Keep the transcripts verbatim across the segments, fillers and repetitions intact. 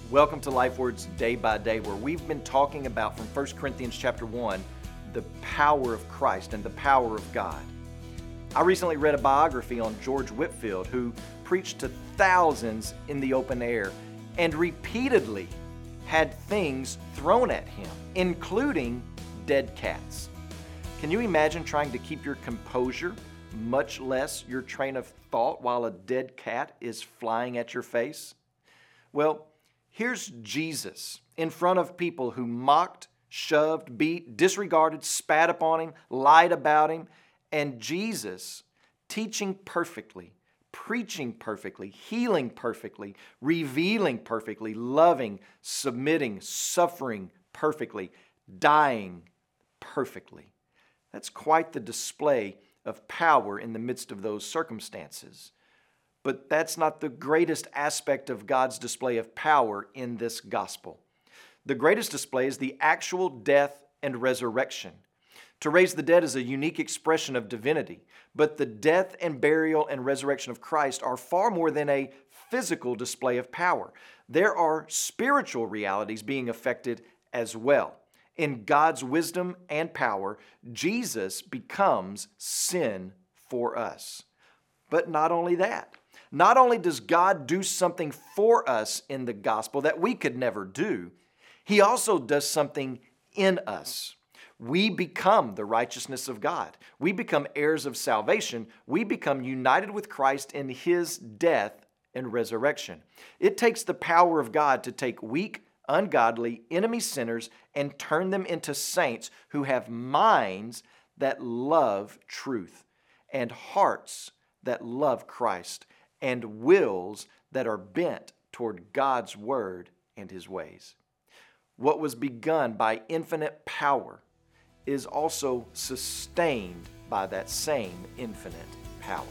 Welcome to Life Words Day by Day, where we've been talking about from First Corinthians chapter one, the power of Christ and the power of God. I recently read a biography on George Whitefield, who preached to thousands in the open air and repeatedly had things thrown at him, including dead cats. Can you imagine trying to keep your composure, much less your train of thought, while a dead cat is flying at your face? Well, here's Jesus in front of people who mocked, shoved, beat, disregarded, spat upon him, lied about him, and Jesus teaching perfectly, preaching perfectly, healing perfectly, revealing perfectly, loving, submitting, suffering perfectly, dying perfectly. That's quite the display of power in the midst of those circumstances. But that's not the greatest aspect of God's display of power in this gospel. The greatest display is the actual death and resurrection. To raise the dead is a unique expression of divinity, but the death and burial and resurrection of Christ are far more than a physical display of power. There are spiritual realities being affected as well. In God's wisdom and power, Jesus becomes sin for us. But not only that. Not only does God do something for us in the gospel that we could never do, He also does something in us. We become the righteousness of God. We become heirs of salvation. We become united with Christ in His death and resurrection. It takes the power of God to take weak, ungodly, enemy sinners and turn them into saints who have minds that love truth and hearts that love Christ and wills that are bent toward God's word and His ways. What was begun by infinite power is also sustained by that same infinite power.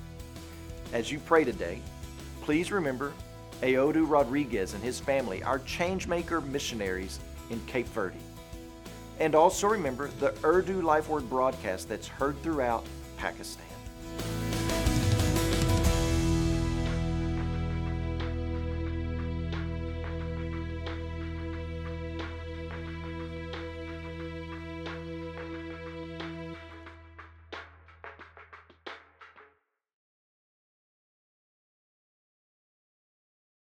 As you pray today, please remember Aodu Rodriguez and his family, our Changemaker missionaries in Cape Verde. And also remember the Urdu Life Word broadcast that's heard throughout Pakistan.